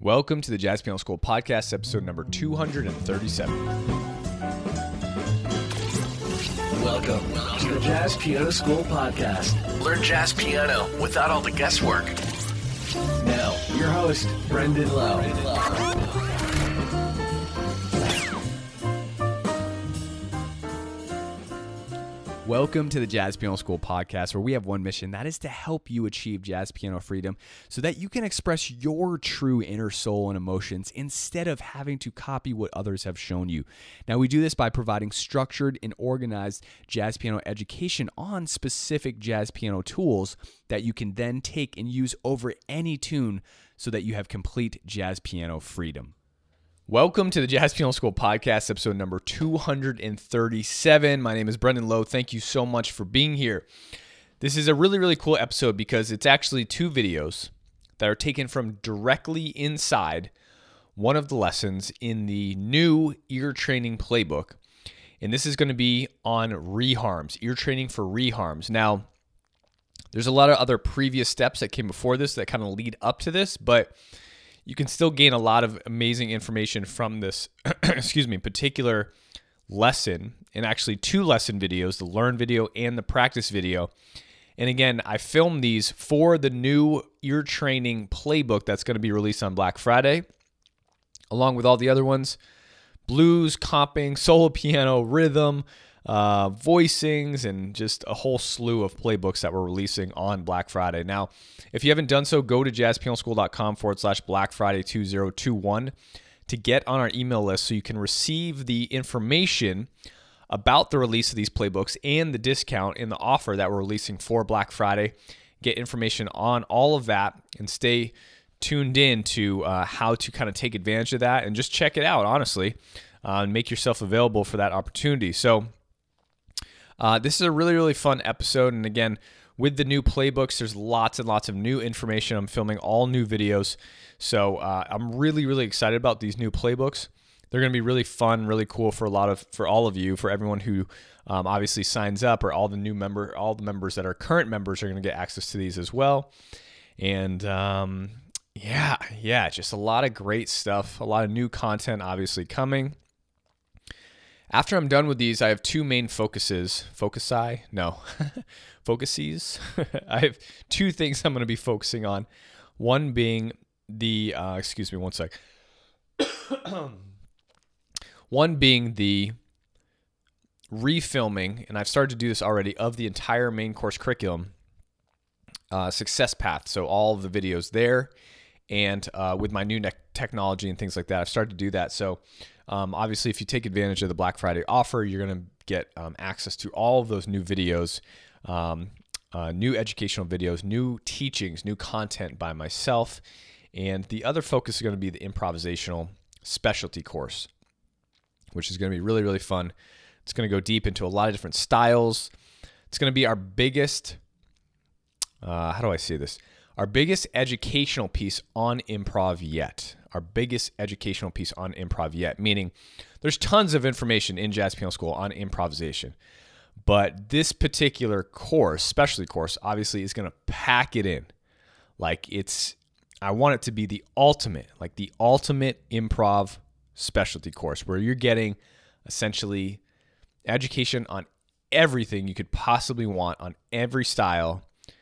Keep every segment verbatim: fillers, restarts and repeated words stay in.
Welcome to the Jazz Piano School Podcast, episode number two hundred thirty-seven. Welcome to the Jazz Piano School Podcast. Learn jazz piano without all the guesswork. Now, your host, Brendan Lowe. Brendan Lowe. Welcome to the Jazz Piano School Podcast, where we have one mission, that is to help you achieve jazz piano freedom so that you can express your true inner soul and emotions instead of having to copy what others have shown you. Now, we do this by providing structured and organized jazz piano education on specific jazz piano tools that you can then take and use over any tune so that you have complete jazz piano freedom. Welcome to the Jazz Piano School Podcast, episode number two hundred thirty-seven. My name is Brendan Lowe. Thank you so much for being here. This is a really, really cool episode because it's actually two videos that are taken from directly inside one of the lessons in the new ear training playbook. And this is going to be on reharms, ear training for reharms. Now, there's a lot of other previous steps that came before this that kind of lead up to this, but you can still gain a lot of amazing information from this, excuse me, particular lesson, and actually two lesson videos, the learn video and the practice video. And again, I filmed these for the new ear training playbook that's going to be released on Black Friday, along with all the other ones: blues, comping, solo piano, rhythm, uh, voicings, and just a whole slew of playbooks that we're releasing on Black Friday. Now, if you haven't done so, go to jazzpianoschool.com forward slash Black Friday 2021 to get on our email list so you can receive the information about the release of these playbooks and the discount and the offer that we're releasing for Black Friday. Get information on all of that and stay tuned in to uh, how to kind of take advantage of that and just check it out, honestly, uh, and make yourself available for that opportunity. So uh, this is a really, really fun episode. And again, with the new playbooks, there's lots and lots of new information. I'm filming all new videos. So uh, I'm really, really excited about these new playbooks. They're going to be really fun, really cool for a lot of, for all of you, for everyone who um, obviously signs up, or all the new member, all the members that are current members are going to get access to these as well. And um, yeah, yeah, just a lot of great stuff, a lot of new content obviously coming. After I'm done with these, I have two main focuses. Focusi? No. Focuses? I have two things I'm going to be focusing on. One being the, uh, excuse me one sec. One being the refilming, and I've started to do this already, of the entire main course curriculum, uh, Success Path. So all of the videos there, and uh, with my new ne- technology and things like that, I've started to do that. So um, obviously, if you take advantage of the Black Friday offer, you're going to get um, access to all of those new videos, um, uh, new educational videos, new teachings, new content by myself. And the other focus is going to be the improvisational specialty course, which is going to be really, really fun. It's going to go deep into a lot of different styles. It's going to be our biggest, uh, how do I say this? Our biggest educational piece on improv yet. Our biggest educational piece on improv yet, meaning there's tons of information in Jazz Piano School on improvisation. But this particular course, specialty course, obviously is going to pack it in. Like it's, I want it to be the ultimate, like the ultimate improv specialty course, where you're getting essentially education on everything you could possibly want, on every style,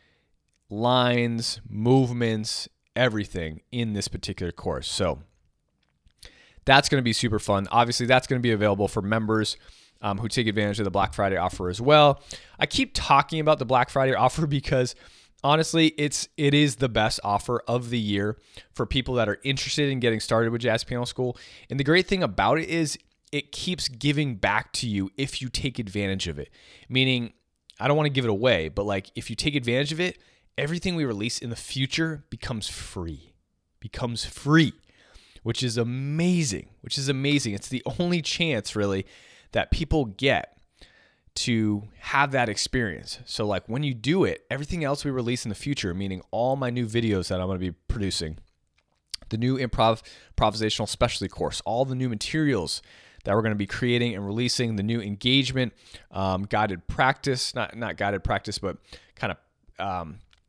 lines, movements, everything in this particular course. So that's going to be super fun. Obviously, that's going to be available for members um, who take advantage of the Black Friday offer as well. I keep talking about the Black Friday offer because honestly, it's it is the best offer of the year for people that are interested in getting started with Jazz Piano School. And the great thing about it is it keeps giving back to you if you take advantage of it. Meaning, I don't want to give it away, but like if you take advantage of it, everything we release in the future becomes free, becomes free, which is amazing, which is amazing. It's the only chance really that people get to have that experience. So like when you do it, everything else we release in the future, meaning all my new videos that I'm going to be producing, the new improv improvisational specialty course, all the new materials that we're going to be creating and releasing, the new engagement, um, guided practice, not not guided practice, but kind of, um, I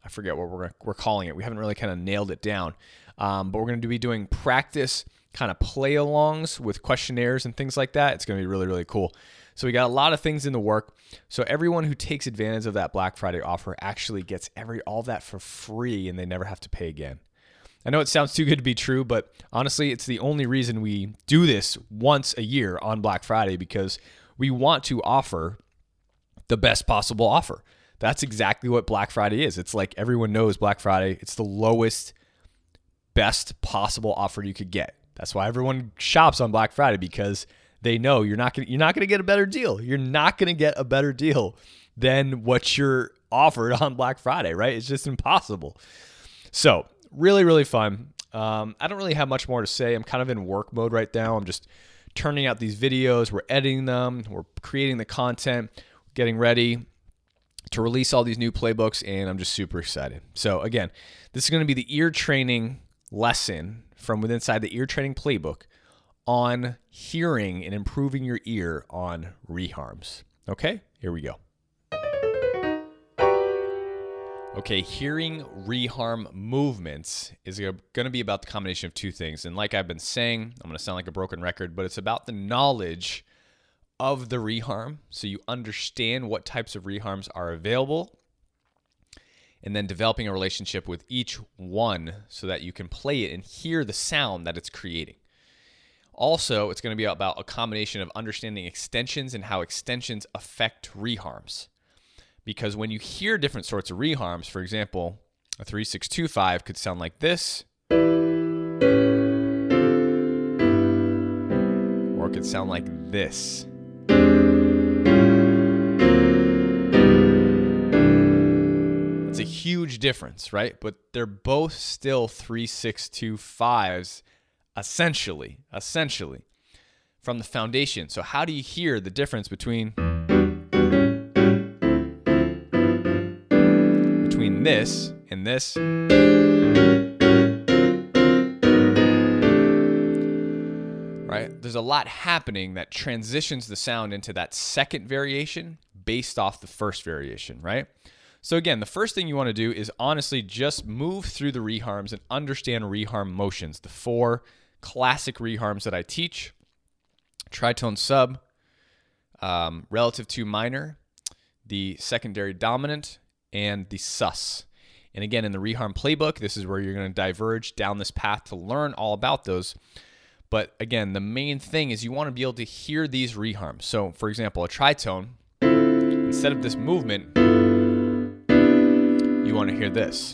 I forget what we're we're calling it. We haven't really kind of nailed it down. Um, but we're going to be doing practice kind of play-alongs with questionnaires and things like that. It's going to be really, really cool. So we got a lot of things in the work. So everyone who takes advantage of that Black Friday offer actually gets every all of that for free, and they never have to pay again. I know it sounds too good to be true, but honestly, it's the only reason we do this once a year on Black Friday, because we want to offer the best possible offer. That's exactly what Black Friday is. It's like everyone knows Black Friday. It's the lowest, best possible offer you could get. That's why everyone shops on Black Friday, because they know you're not gonna you're not gonna get a better deal. You're not gonna get a better deal than what you're offered on Black Friday, right? It's just impossible. So really, really fun. Um, I don't really have much more to say. I'm kind of in work mode right now. I'm just turning out these videos. We're editing them. We're creating the content, getting ready to release all these new playbooks, and I'm just super excited. So again, this is going to be the ear training lesson from within inside the ear training playbook on hearing and improving your ear on reharms. Okay, here we go. Okay, hearing reharm movements is going to be about the combination of two things. And like I've been saying, I'm going to sound like a broken record, but it's about the knowledge of the reharm, so you understand what types of reharms are available, and then developing a relationship with each one so that you can play it and hear the sound that it's creating. Also, it's going to be about a combination of understanding extensions and how extensions affect reharms. Because when you hear different sorts of reharms, for example, a three six two five could sound like this, or it could sound like this. It's a huge difference, right? But they're both still three six two fives, essentially, essentially, from the foundation. So how do you hear the difference between between this and this? Right? There's a lot happening that transitions the sound into that second variation based off the first variation, right? So again, the first thing you want to do is honestly just move through the reharms and understand reharm motions, the four classic reharms that I teach: tritone sub, um, relative to minor, the secondary dominant, and the sus. And again, in the reharm playbook, this is where you're going to diverge down this path to learn all about those. But again, the main thing is you want to be able to hear these reharms. So for example, a tritone, instead of this movement, you want to hear this.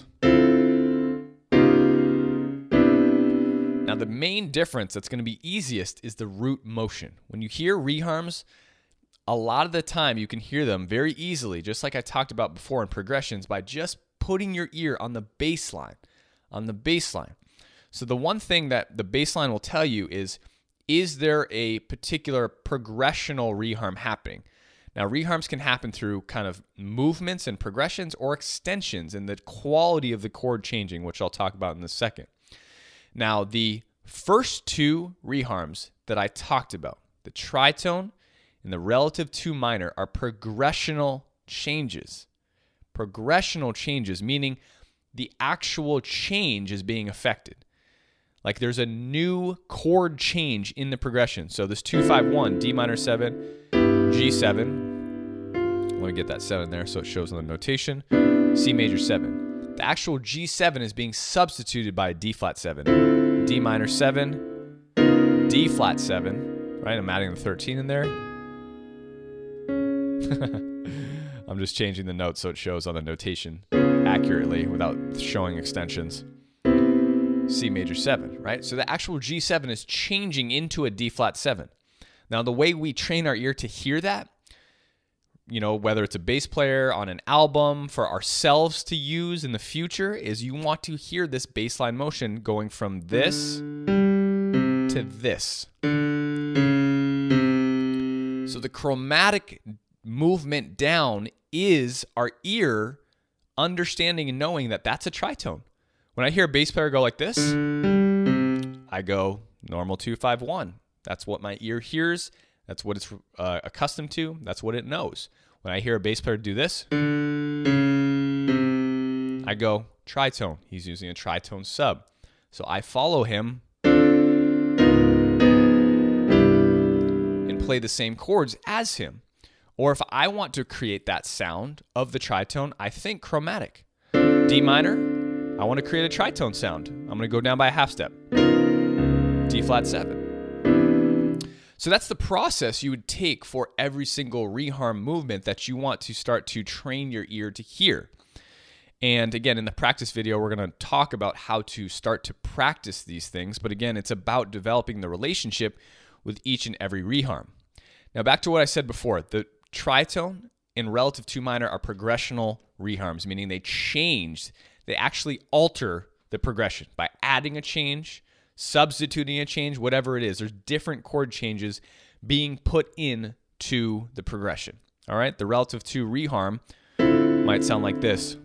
Now, the main difference that's going to be easiest is the root motion. When you hear reharms, a lot of the time you can hear them very easily, just like I talked about before in progressions, by just putting your ear on the bass line, on the bass line. So the one thing that the bass line will tell you is, is there a particular progressional reharm happening? Now, reharms can happen through kind of movements and progressions or extensions and the quality of the chord changing, which I'll talk about in a second. Now, the first two reharms that I talked about, the tritone and the relative to minor, are progressional changes. Progressional changes, meaning the actual change is being affected. Like there's a new chord change in the progression. So this two five one, D minor seven, G seven. Let me get that seven there so it shows on the notation. C major seven. The actual G seven is being substituted by a D flat seven. D minor seven, D flat seven, right? I'm adding the thirteen in there. I'm just changing the notes so it shows on the notation accurately without showing extensions. C major seven, right? So the actual G seven is changing into a D flat seven. Now, the way we train our ear to hear that, you know, whether it's a bass player on an album for ourselves to use in the future, is you want to hear this bass line motion going from this to this. So the chromatic movement down is our ear understanding and knowing that that's a tritone. When I hear a bass player go like this, I go normal two five one. That's what my ear hears. That's what it's uh, accustomed to. That's what it knows. When I hear a bass player do this, I go tritone. He's using a tritone sub. So I follow him and play the same chords as him. Or if I want to create that sound of the tritone, I think chromatic. D minor, I want to create a tritone sound. I'm going to go down by a half step. D flat seven. So that's the process you would take for every single reharm movement that you want to start to train your ear to hear. And again, in the practice video, we're going to talk about how to start to practice these things. But again, it's about developing the relationship with each and every reharm. Now back to what I said before, the tritone and relative two minor are progressional reharms, meaning they change, they actually alter the progression by adding a change, substituting a change, whatever it is. There's different chord changes being put in to the progression. All right, the relative two reharm might sound like this.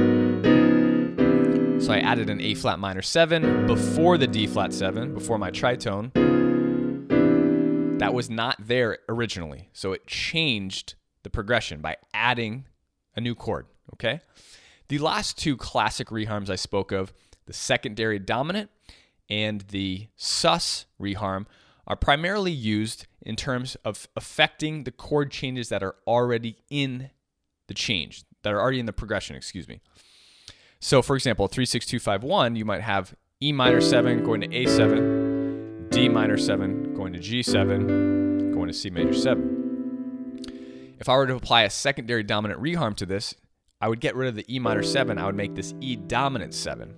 So I added an A flat minor seven before the D flat seven, before my tritone. That was not there originally. So it changed the progression by adding a new chord, okay? The last two classic reharms I spoke of, the secondary dominant and the sus reharm, are primarily used in terms of affecting the chord changes that are already in the change, that are already in the progression, excuse me. So for example, three six two five one, you might have E minor seven going to A seven, D minor seven going to G seven, going to C major seven. If I were to apply a secondary dominant reharm to this, I would get rid of the E minor seven, I would make this E dominant seven.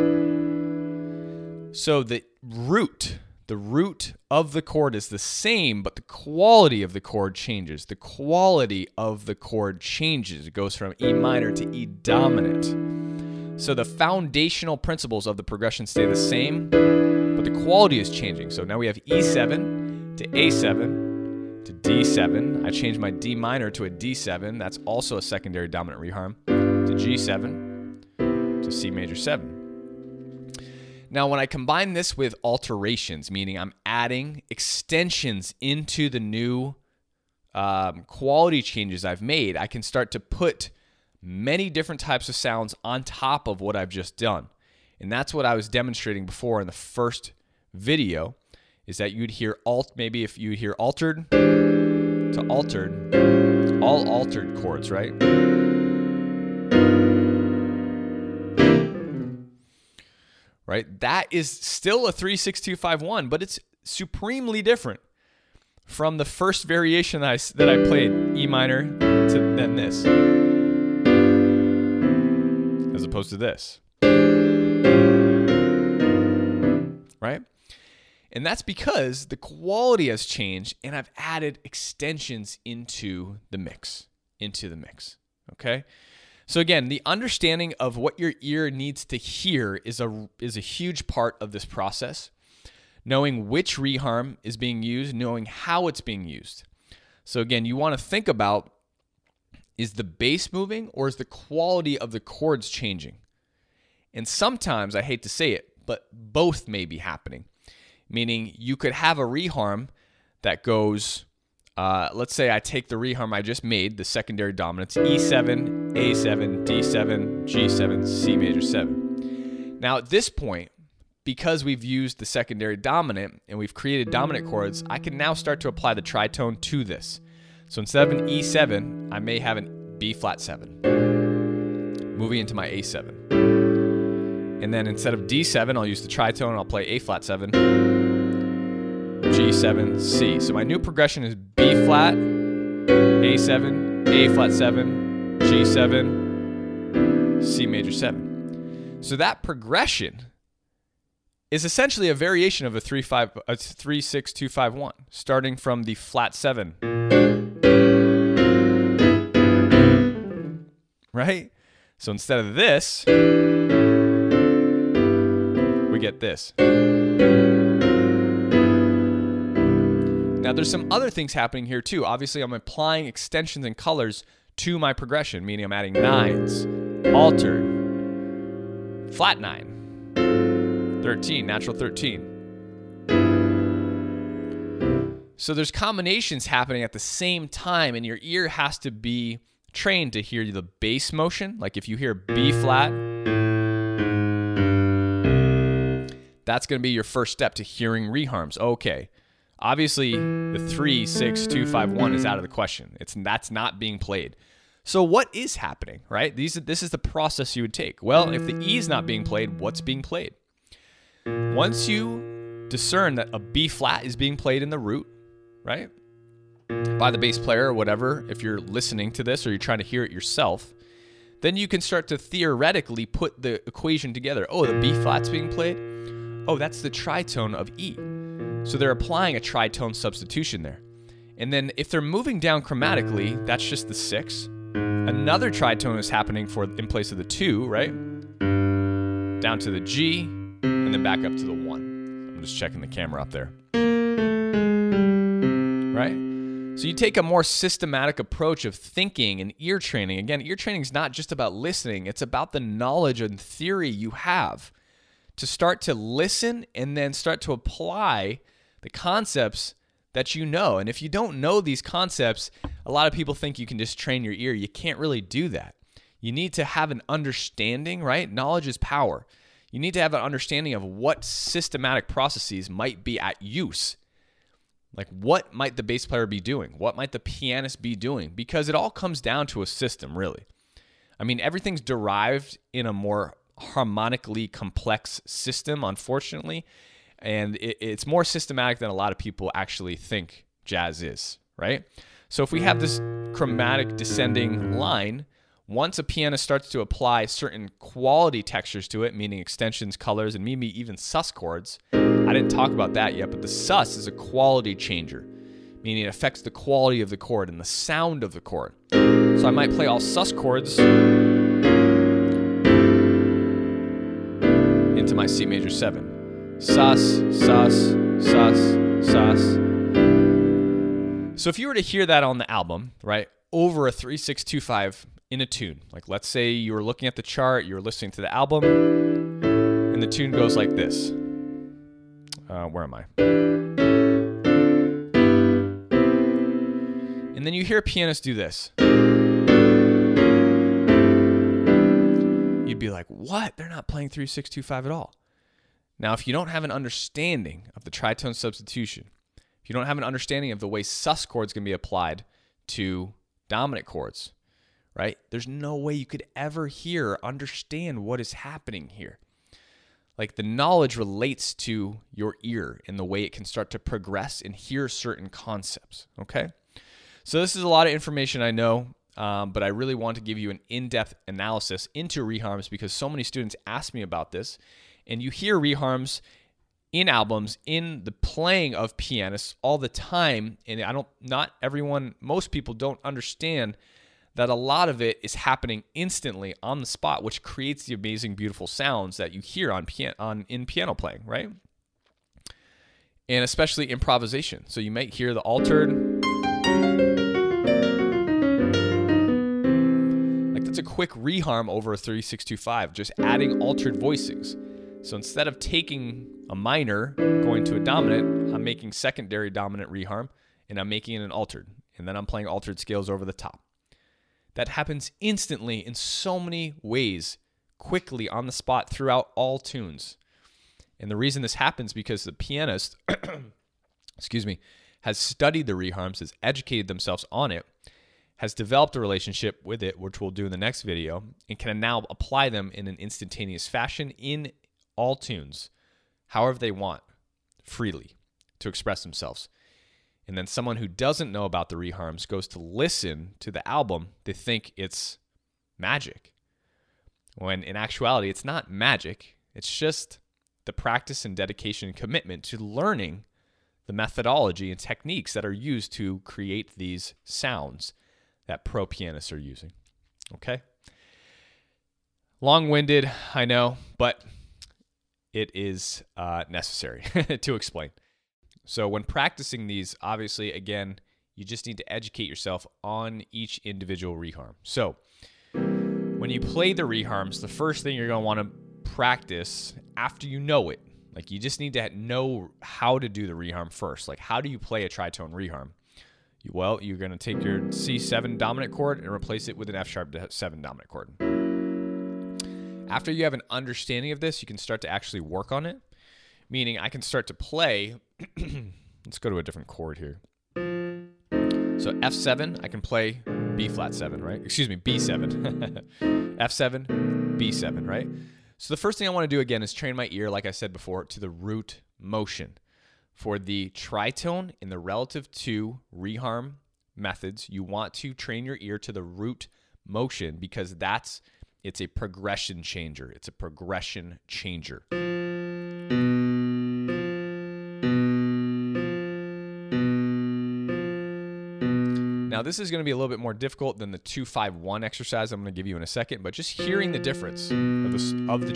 So the root, the root of the chord is the same, but the quality of the chord changes. The quality of the chord changes. It goes from E minor to E dominant. So the foundational principles of the progression stay the same, but the quality is changing. So now we have E seven to A seven to D seven. I changed my D minor to a D seven. That's also a secondary dominant reharm. To G seven to C major seven. Now, when I combine this with alterations, meaning I'm adding extensions into the new um, quality changes I've made, I can start to put many different types of sounds on top of what I've just done. And that's what I was demonstrating before in the first video, is that you'd hear alt, maybe if you hear altered to altered, all altered chords, right? Right? That is still a three six two five one, but it's supremely different from the first variation that I, that I played, E minor, to then this, as opposed to this. Right? And that's because the quality has changed and I've added extensions into the mix, into the mix. Okay? So again, the understanding of what your ear needs to hear is a is a huge part of this process. Knowing which reharm is being used, knowing how it's being used. So again, you want to think about, is the bass moving or is the quality of the chords changing? And sometimes, I hate to say it, but both may be happening. Meaning you could have a reharm that goes, Uh, let's say I take the reharm I just made, the secondary dominants, E seven, A seven, D seven, G seven, C major seven. Now at this point, because we've used the secondary dominant and we've created dominant chords, I can now start to apply the tritone to this. So instead of an E seven, I may have an B flat seven, moving into my A seven. And then instead of D seven, I'll use the tritone and I'll play A flat seven, G seven, C. So my new progression is B flat, A seven, A flat seven, G seven, C major seven. So that progression is essentially a variation of a three five a three six two five one, starting from the flat seven. Right? So instead of this, we get this. Now, there's some other things happening here too. Obviously, I'm applying extensions and colors to my progression, meaning I'm adding nines, altered, flat nine, thirteen, natural thirteen. So there's combinations happening at the same time, and your ear has to be trained to hear the bass motion. Like if you hear B flat, That's going to be your first step to hearing reharms. Okay, obviously the three, six, two, five, one is out of the question. It's that's not being played. So what is happening, right? These this is the process you would take. Well, if the E is not being played, what's being played? Once you discern that a B flat is being played in the root, right, by the bass player or whatever, if you're listening to this or you're trying to hear it yourself, then you can start to theoretically put the equation together. Oh, the B flat's being played. Oh, that's the tritone of E. So they're applying a tritone substitution there. And then if they're moving down chromatically, that's just the six. Another tritone is happening for in place of the two, right? Down to the G, and then back up to the one. I'm just checking the camera up there. Right? So you take a more systematic approach of thinking and ear training. Again, ear training is not just about listening. It's about the knowledge and theory you have to start to listen and then start to apply the concepts that you know. And if you don't know these concepts, a lot of people think you can just train your ear. You can't really do that. You need to have an understanding, right? Knowledge is power. You need to have an understanding of what systematic processes might be at use. Like, what might the bass player be doing? What might the pianist be doing? Because it all comes down to a system, really. I mean, everything's derived in a more harmonically complex system, unfortunately. And it, it's more systematic than a lot of people actually think jazz is, right? So if we have this chromatic descending line, once a pianist starts to apply certain quality textures to it, meaning extensions, colors, and maybe even sus chords, I didn't talk about that yet, but the sus is a quality changer, meaning it affects the quality of the chord and the sound of the chord. So I might play all sus chords into my C major seven. Sus, sus, sus, sus. So if you were to hear that on the album, right, over a three, six, two, five in a tune, like let's say you were looking at the chart, you were listening to the album, and the tune goes like this. Uh, where am I? And then you hear a pianist do this. You'd be like, what? They're not playing three, six, two, five at all. Now, if you don't have an understanding of the tritone substitution, if you don't have an understanding of the way sus chords can be applied to dominant chords, right? There's no way you could ever hear or understand what is happening here. Like, the knowledge relates to your ear and the way it can start to progress and hear certain concepts, okay? So this is a lot of information, I know, um, but I really want to give you an in-depth analysis into reharms because so many students ask me about this. And you hear reharms in albums, in the playing of pianists all the time. And I don't, not everyone, most people don't understand that a lot of it is happening instantly on the spot, which creates the amazing, beautiful sounds that you hear on piano, on in piano playing, right? And especially improvisation. So you might hear the altered. Like, that's a quick reharm over a three, six, two, five, just adding altered voicings. So instead of taking a minor, going to a dominant, I'm making secondary dominant reharm, and I'm making it an altered. And then I'm playing altered scales over the top. That happens instantly in so many ways, quickly on the spot throughout all tunes. And the reason this happens because the pianist, excuse me, has studied the reharms, has educated themselves on it, has developed a relationship with it, which we'll do in the next video, and can now apply them in an instantaneous fashion in all tunes, however they want, freely, to express themselves. And then someone who doesn't know about the reharms goes to listen to the album, they think it's magic. When in actuality, it's not magic. It's just the practice and dedication and commitment to learning the methodology and techniques that are used to create these sounds that pro pianists are using. Okay? Long-winded, I know, but it is uh, necessary to explain. So when practicing these, obviously, again, you just need to educate yourself on each individual reharm. So when you play the reharms, the first thing you're going to want to practice after you know it, like you just need to know how to do the reharm first. Like, how do you play a tritone reharm? Well, you're going to take your C seven dominant chord and replace it with an F sharp seven dominant chord. After you have an understanding of this, you can start to actually work on it. meaning I can start to play. Let's go to a different chord here. So F seven, I can play B flat seven, right? Excuse me, B seven. F seven, B seven, right? So the first thing I want to do again is train my ear, like I said before, to the root motion. For the tritone in the relative to reharm methods, you want to train your ear to the root motion because that's it's a progression changer. It's a progression changer. Now, this is going to be a little bit more difficult than the two five one exercise I'm going to give you in a second, but just hearing the difference of the, of the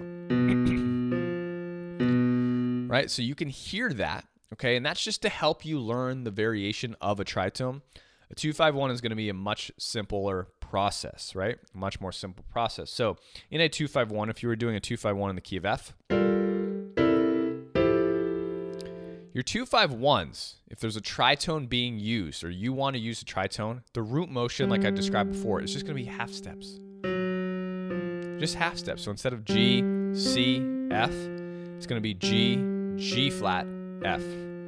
tritone. Right? So you can hear that, okay? And that's just to help you learn the variation of a tritone. A two five one is going to be a much simpler process, right? A much more simple process. So in a two five one, if you were doing a two five one in the key of F, your two five ones, if there's a tritone being used or you want to use a tritone, the root motion, like I described before, is just going to be half steps. Just half steps. So instead of G, C, F, it's going to be G, G flat, F.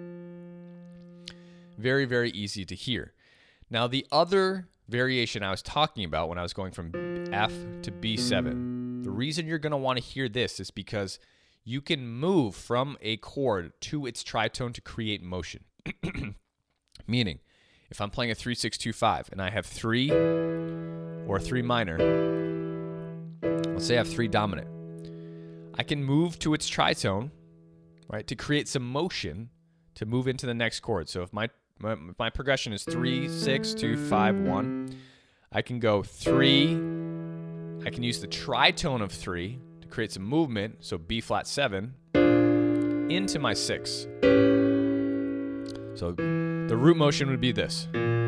Very, very easy to hear. Now, the other variation I was talking about when I was going from F to B seven, the reason you're going to want to hear this is because you can move from a chord to its tritone to create motion. Meaning, if I'm playing a three six two five and I have three or three minor, let's say I have three dominant, I can move to its tritone, right, to create some motion to move into the next chord. So if my My, my progression is three, six, two, five, one. I can go three. I can use the tritone of three to create some movement, so B flat seven, into my six. So the root motion would be this.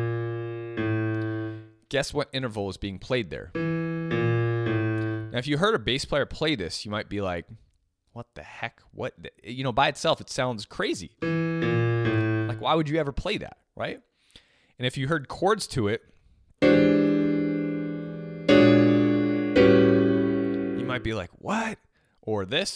Guess what interval is being played there? Now, if you heard a bass player play this, you might be like, what the heck? What? The? You know, by itself, it sounds crazy. Like, why would you ever play that, right? And if you heard chords to it, you might be like, what? Or this.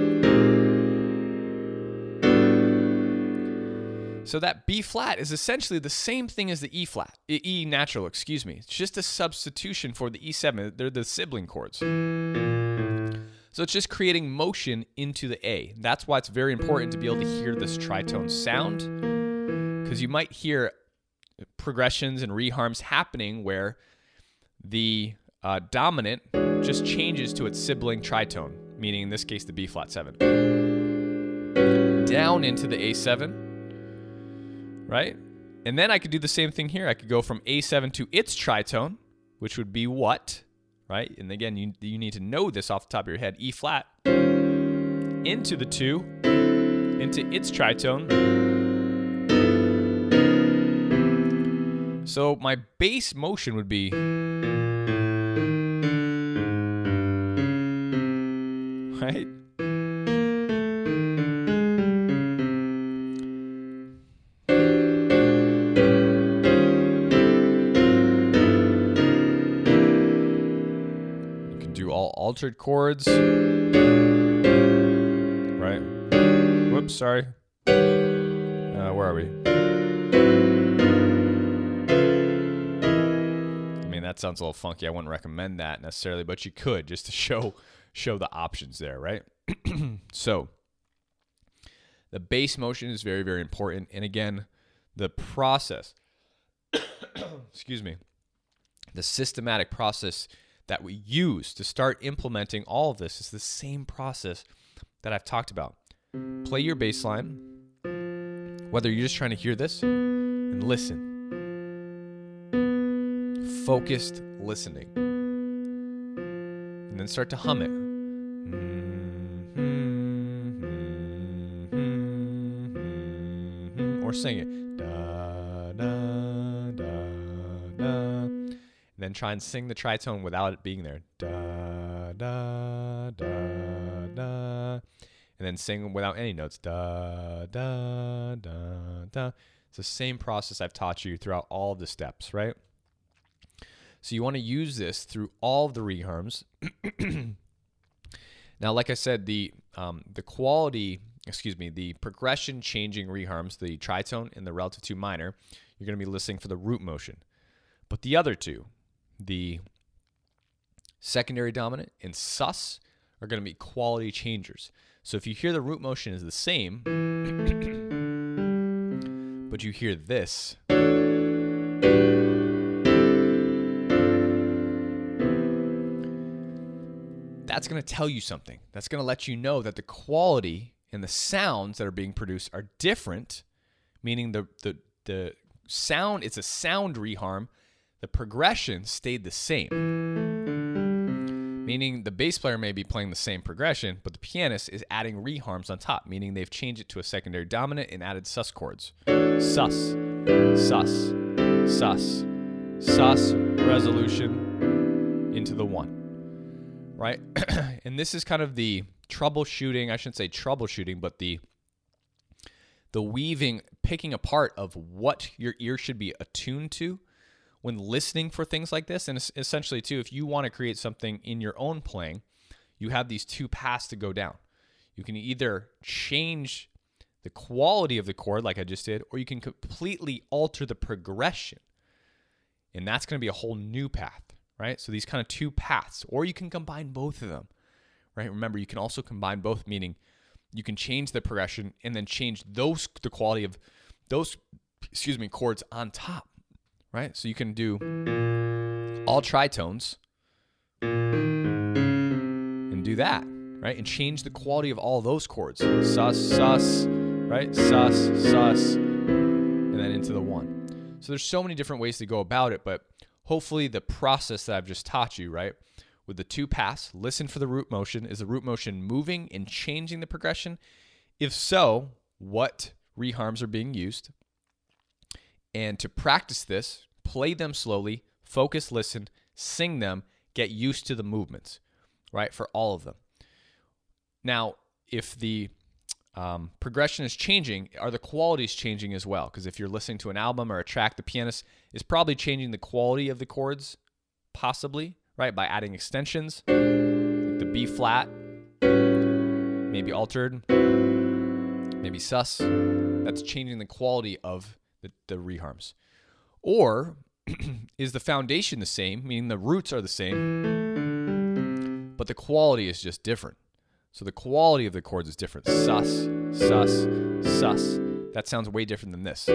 So that B flat is essentially the same thing as the E flat, E natural, excuse me. It's just a substitution for the E seven. They're the sibling chords. So it's just creating motion into the A. That's why it's very important to be able to hear this tritone sound, because you might hear progressions and reharms happening where the uh, dominant just changes to its sibling tritone, meaning in this case the B flat seven, down into the A seven, right? And then I could do the same thing here. I could go from A seven to its tritone, which would be what? Right? And again, you, you need to know this off the top of your head. E flat, into the two, into its tritone. So my bass motion would be, right? Altered chords, right? Whoops, sorry. Uh, where are we? I mean, that sounds a little funky. I wouldn't recommend that necessarily, but you could just to show show the options there, right? So the bass motion is very, very important. And again, the process, excuse me, the systematic process that we use to start implementing all of this is the same process that I've talked about. Play your bass line, whether you're just trying to hear this, and listen. Focused listening. And then start to hum it. Or sing it. Da, da, da, da. Then try and sing the tritone without it being there. Da, da, da, da. And then sing without any notes. Da, da, da, da. It's the same process I've taught you throughout all of the steps, right? So you want to use this through all of the reharms. Now, like I said, the um, the quality excuse me, the progression changing reharms, the tritone and the relative two minor, you're going to be listening for the root motion. But the other two, the secondary dominant and sus, are going to be quality changers. So if you hear the root motion is the same, but you hear this, that's going to tell you something. That's going to let you know that the quality and the sounds that are being produced are different, meaning the the the sound, it's a sound reharm. The progression stayed the same, meaning the bass player may be playing the same progression, but the pianist is adding reharms on top, meaning they've changed it to a secondary dominant and added sus chords. Sus, sus, sus, sus, resolution into the one. Right? And this is kind of the troubleshooting, I shouldn't say troubleshooting, but the the weaving, picking apart of what your ear should be attuned to when listening for things like this. And essentially, too, if you want to create something in your own playing, you have these two paths to go down. You can either change the quality of the chord, like I just did, or you can completely alter the progression. And that's going to be a whole new path. Right? So these kind of two paths, or you can combine both of them, right? Remember, you can also combine both, meaning you can change the progression and then change those the quality of those, excuse me, chords on top, right? So you can do all tritones and do that, right? And change the quality of all those chords. Sus, sus, right? Sus, sus, and then into the one. So there's so many different ways to go about it, but hopefully the process that I've just taught you, right, with the two paths, listen for the root motion. Is the root motion moving and changing the progression? If so, what reharms are being used? And to practice this, play them slowly, focus, listen, sing them, get used to the movements, right, for all of them. Now, if the um, progression is changing, are the qualities changing as well? Because if you're listening to an album or a track, the pianist is probably changing the quality of the chords, possibly, right, by adding extensions, like the B flat, maybe altered, maybe sus. That's changing the quality of the, the reharms. Or is the foundation the same, meaning the roots are the same, but the quality is just different? So the quality of the chords is different. Sus, sus, sus. That sounds way different than this.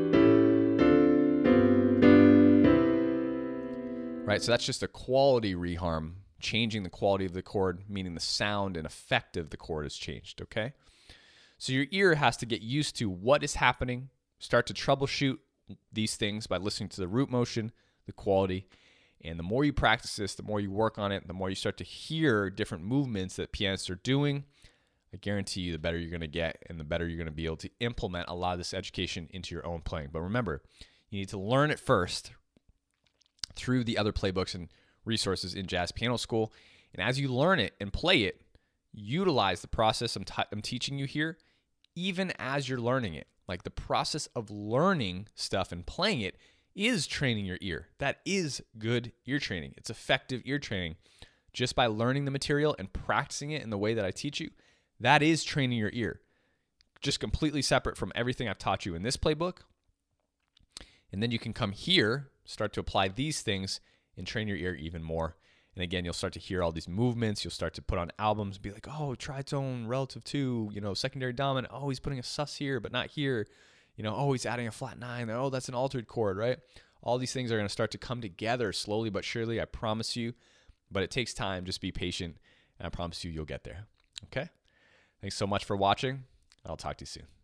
Right, so that's just a quality reharm, changing the quality of the chord, meaning the sound and effect of the chord has changed, okay? So your ear has to get used to what is happening, start to troubleshoot these things by listening to the root motion, the quality, and the more you practice this, the more you work on it, the more you start to hear different movements that pianists are doing, I guarantee you the better you're going to get and the better you're going to be able to implement a lot of this education into your own playing. But remember, you need to learn it first through the other playbooks and resources in Jazz Piano School. And as you learn it and play it, utilize the process I'm, t- I'm teaching you here, even as you're learning it. Like the process of learning stuff and playing it is training your ear. That is good ear training. It's effective ear training. Just by learning the material and practicing it in the way that I teach you, that is training your ear. Just completely separate from everything I've taught you in this playbook. And then you can come here, start to apply these things, and train your ear even more. And again, you'll start to hear all these movements. You'll start to put on albums and be like, oh, tritone relative to, you know, secondary dominant. Oh, he's putting a sus here, but not here. You know, oh, he's adding a flat nine. Oh, that's an altered chord, right? All these things are going to start to come together slowly but surely, I promise you. But it takes time. Just be patient, and I promise you you'll get there. Okay? Thanks so much for watching. I'll talk to you soon.